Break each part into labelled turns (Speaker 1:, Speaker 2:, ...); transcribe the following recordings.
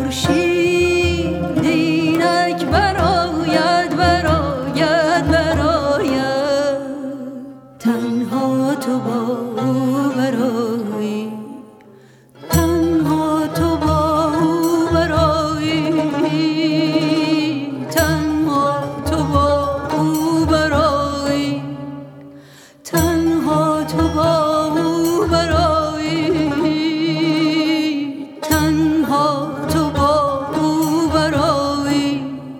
Speaker 1: خورشید اینک برآید برآید برآید تنها تو با او برآیی تنها تو با او برآیی تنها تو با او برآیی تنها تو با او برآیی تنها تو با او برآیی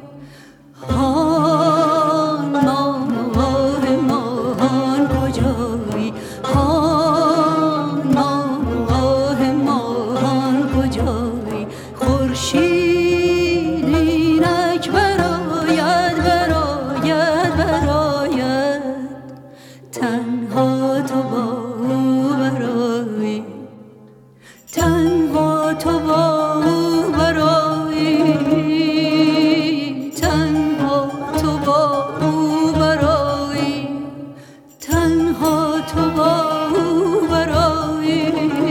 Speaker 1: هان ماه ماهان کجایی هان ماه ماهان کجایی خورشید اینک برآید برآید برآید تنها تو با او برآیی تنها تو با او برآیی تنها تو با او برآیی تنها تو با او برآیی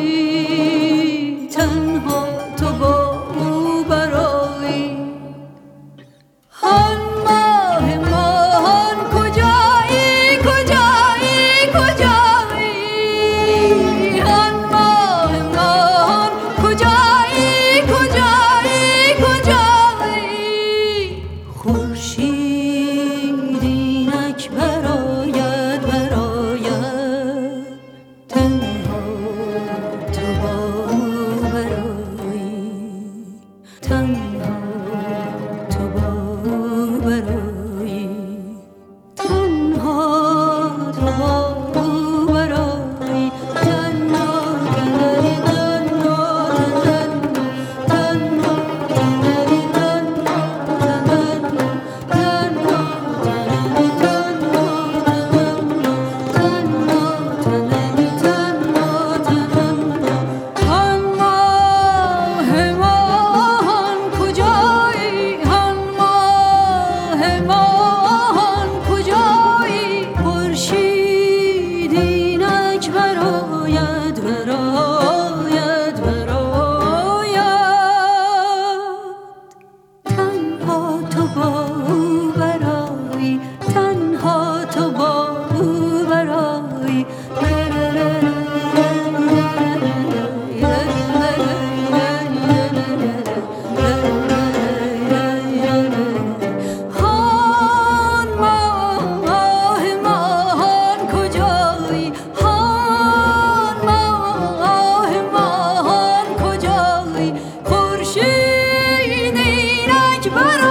Speaker 1: تنها تو با او برآیی هان ماه ماهان کجایی کجایی کجایی هان ماه ماهان کجایی کجایی کجایی خورشید اینک برآید برآید تنها تو با او برآیی تنها تو با او برآیی تنها تو با او برآیی تنها کناری تنها تنها کناری تنها تنها کناری تنها تنها کناری تنها هان ماه ماهان کجایی هان ماه ماهان کجایی خورشید اینک برآید برآید برآید تنها تو با او برآیی تنها تو با او برآیی هان ماه ماهان کجایی هان ماه ماهان کجایی خورشید اینک